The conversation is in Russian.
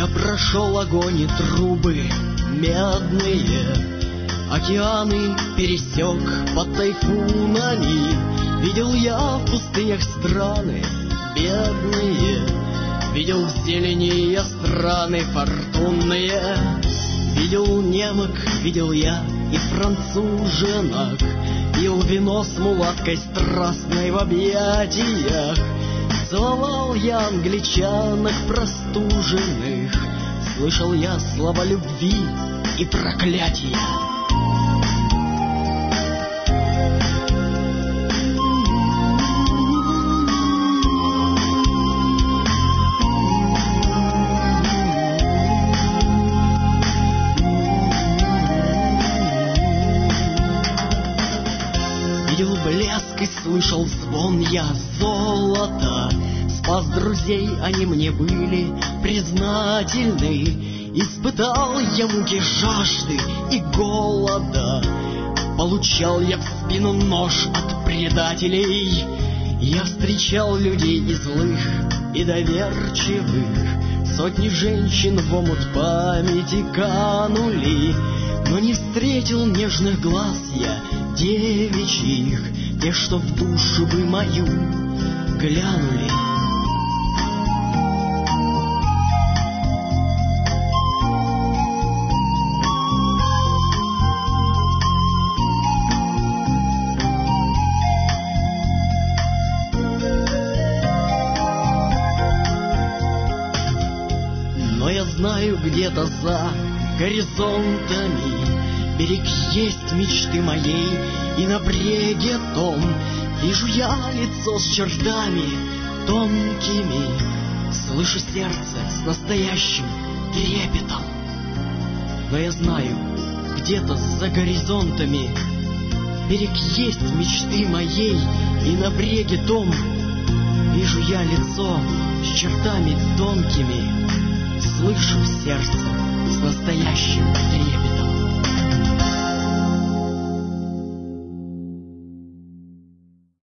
прошел огонь и трубы медные, океаны пересек под тайфунами. Видел я в пустынях страны бедные, видел в зелени я страны фортунные. Видел немок, видел я и француженок, пил вино с мулаткой страстной в объятиях. Целовал я англичанок простуженных, слышал я слова любви и проклятия. Видел блеск и слышал звон я золота, спас друзей, они мне были признательны. Испытал я муки жажды и голода, получал я в спину нож от предателей. Я встречал людей и злых, и доверчивых, сотни женщин в омут памяти канули. Но не встретил нежных глаз я девичьих, тех, что в душу бы мою глянули. Но я знаю, где-то за горизонтами берег есть мечты моей, и на бреге том вижу я лицо с чертами тонкими, слышу сердце с настоящим трепетом. Но я знаю, где-то за горизонтами берег есть мечты моей, и на бреге том вижу я лицо с чертами тонкими, слышу сердце с настоящим трепетом.